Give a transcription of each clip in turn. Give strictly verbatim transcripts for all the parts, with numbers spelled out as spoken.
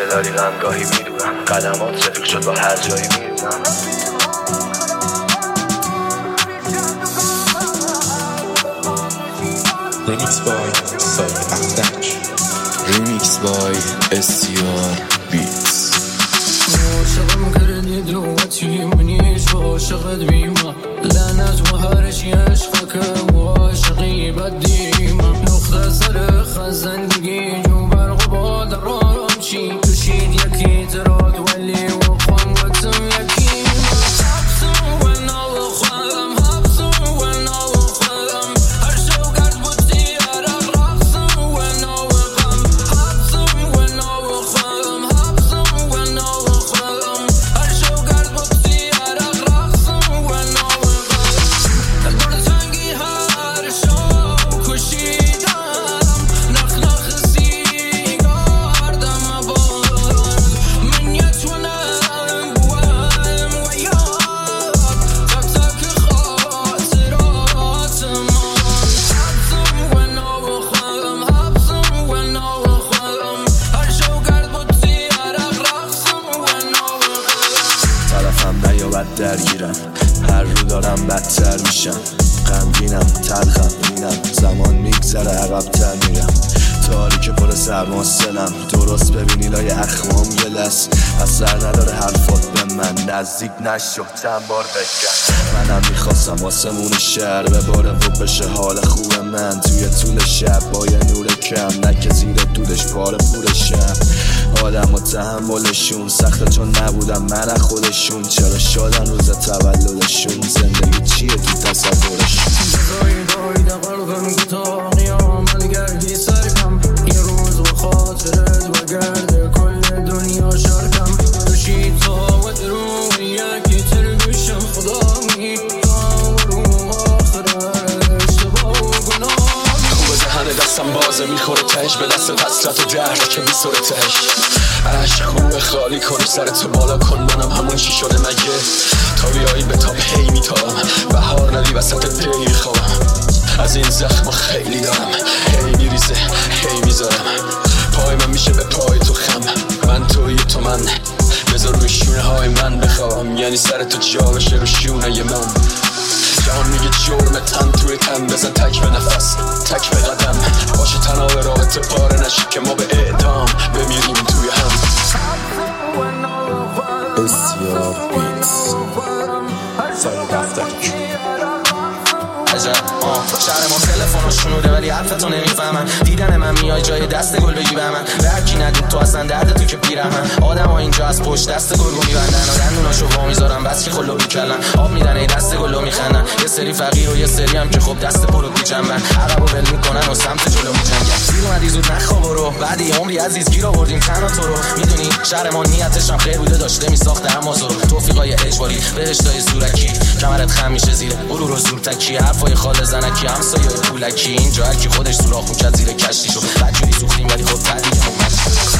که داری غمگاهی میدونم، قدمات رفیق شد با هر جایی میدونم. Remix by Said Afdach. Remix by اس تی آر Beats. عاشقم کردی دلوتی منیش عاشقت بیما لعنت و هرشی عشقك و عاشقی بدیما نقطه سر خزندگی جو برق با درام چی کشید یکی تراد ولی و خانوتم یکی درگیرم، هر رو دارم بدتر میشم، غمگینم تلخم اینم، زمان میگذره عقب‌تر میرم، تاریک پر سرماست دلم، درست ببینی لای اخمام یه لس، اثر نداره حرفات به من، نزدیک نشو چند بار بگم. منم میخواستم واسمون شهر بباره و بشه حال خوب من، توی طول شب با یه نور کم، نکه زیر دودش پاره پورشم، آدم و تحملشون سخته چون نبودم من از خودشون، چرا شادن روز تولدشون، زندگی چیه تو تصورشون. جزایی دایده قلبم که تا قیامت گردی سرکم، یه روز و خاطرت و گرده کل دنیا شرکم، کشید تو و درون یکی ترگوشم خدا می رو آخر اشتباه و گناه خوبه دهن دستم بازه میخوره تهش به دست حسرت و درد که میسوره تهش، عشق خوبه خالی کنی سرتو بالا کن منم همون چی شده مگه، تا بیایی به تاب هی میتابم بهار ندی وسط پی میخوام، از این زخم خیلی دارم هی میریزه هی میذارم، پای من میشه به پای تو خم، من توی تو من بذار روی شونه های من بخوام، یعنی سر تو جا بشه رو شونه من، جهان میگه جرم تن توی تن، بزن تک به نفس تک به قدم، باشه تنها به راحت پاره نشی که ما به اعدام بمیریم توی هم. اس تی آر Beats. Said Afdach. عجب آه شهر ما تلفن شنوده ولی حرفتو نمیفهمن، دیدن من میای جای دست گل بگی به من، به هرکی ندید تو اصلا درد تو که پیرم من، آدم ها اینجا از پشت دست گلگو میبندن و دندوناشو وا میذارن بس که خلو بیکلن، آب میدن ای دست گلو میخندن، یه سری فقیر و یه سری هم که خب دست پرو بیچنبن، عقب و ول میکنن و سمت جلو میجنگن، دیر اومدی زود نخواب برو، بعدی عمری عزیز گیر آوردیم تنها تو رو، میدونی شهر ما نیتش هم خیر بوده داشته میساخته اما زورو، توفیقای اجباری بهشتای زورکی، کمرت خم میشه زیر برو رو زور تکی، حرفای خاله زنکی همسایه پولکی، اینجا هر کی خودش سوراخ میکرد زیر کشتیشو، بدجوری سوختیم ولی خب تعدیه ممشی.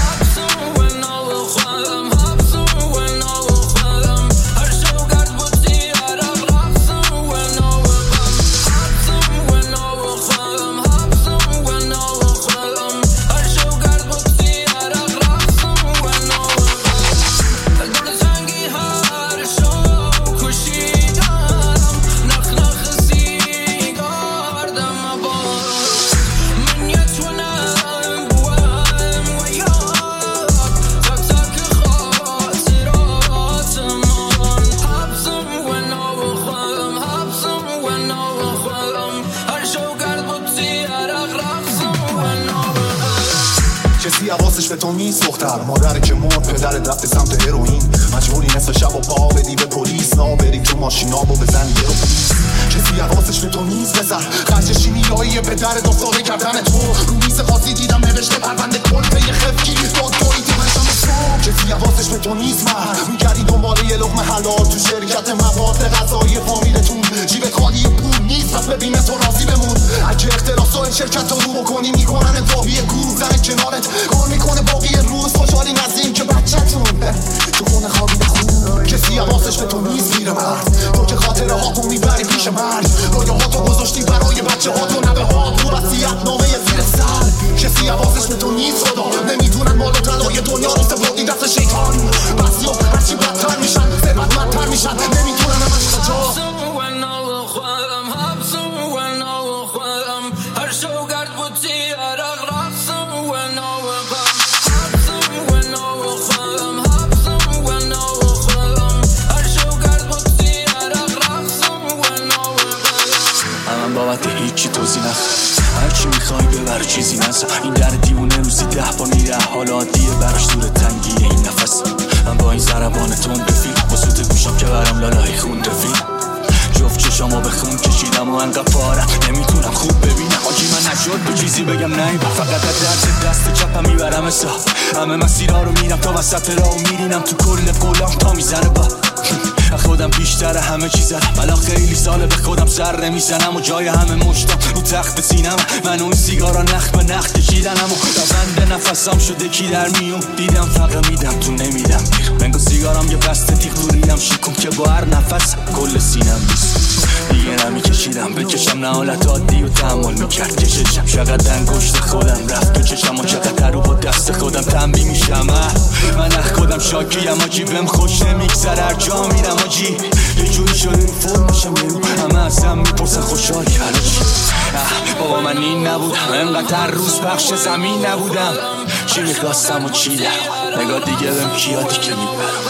کسی حواسش به تو نیست دختر، مادر که مرد پدرت رفت سمت هروئین، مجبوری نصف شب و پا بدی به پلیس، نا بریم تو ماشینا و بزن یه رو پلیس، کسی حواسش به تو نیست بزر، خرج شیمیایی پدرت افتاده کردن تو، رو میز قاضی دیدم نوشته پرونده کل یه خفکی دادگاهی دیمشم صبح، کسی حواسش به تو نیست من میگردی دنباله یه لقمه حلال تو شرکت مواد غذایی فامیلتون، جیبت خالی پول نیست پس ببینه تو راضی بمون، اگه اختلاس این شرکت رو رو بکنی میکنن واقعی گروه زن کنارت کار میکنه باقی روز، خوشحالی نزدیم که بچه‌تون تو خونه خوابی بخون، کسی حواسش به تو نیست میره مرد، تو که خاطره ها تو میبری پیش مرد، رویه ها تو گذاشتی برای بچه ها تو نبه ها تو وصیت نامه زیر سر، کسی حواسش به تو نیست خدا، نمیدونن مال و طلای دنیا رو سپردی هیچی توضیح نخ هرچی میخوای ببر چیزی نزن این در دیوونه روزی ده با میره حال عادیه براش دور تنگیه این نفس من با این ضربان تون بفیل بسوت گوشم که برم لالای خون رفیل جفت چشامو به خون کشیدم و انقدر پارم نمیتونم خوب ببینم آجی من نشد به چیزی بگم نیبا فقط از درد دست چپم میبرم حساب همه مسیرها رو میرم تا وسط راه میرینم تو کل قولام تا میزنه با خودم بیشتر همه چیزم بلا خیلی ساله به خودم سر نمیزنم و جای همه مشتم رو تخت سینم من و این سیگارا نخ به نخ کشیدنم و روند نفسم شده کی در میون دیدم فقط میدم تو نمیدم بیرون بنگو سیگارم یه بسته تیغ تو ریدم شیکم که با هر نفس کل سینم بیست دیگه نمیکشیدم بکشم نه حالت عادی و تحمل میکرد کششم چقدر انگشت خودم رفت تو چشم و چقدر رو با دست خودم تنبی میشم من اخ خودم شاکیم آجی بهم خوش نمیگذره هر جا میرم آجی یه جوری شده این فرمشم یرو همه ازم میپرسن خوشحال کرده چی بابا من این نبودم انقدر هر روز پخش زمین نبودم چی میخواستم و چی در نگاه دیگه بهم کیادی که میبرم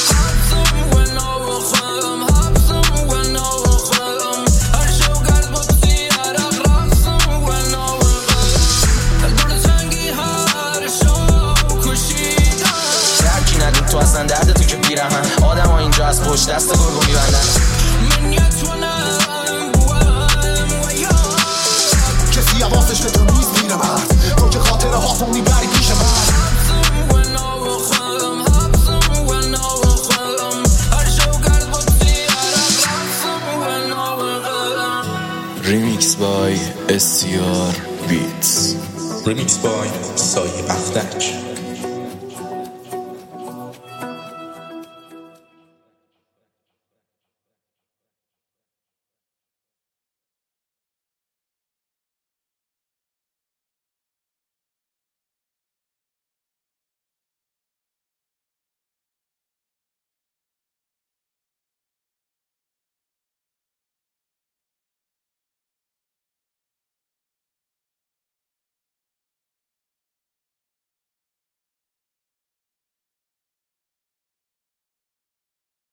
تو اصلا درد تو که پیرهن آدم ها اینجا از پشت دست گرگو میبندن کسی حواسش به تو نیست میره مرد تو که خاطره هاتون میبری پیش مرد Remix by S T R Beats. Remix by سایه اختک.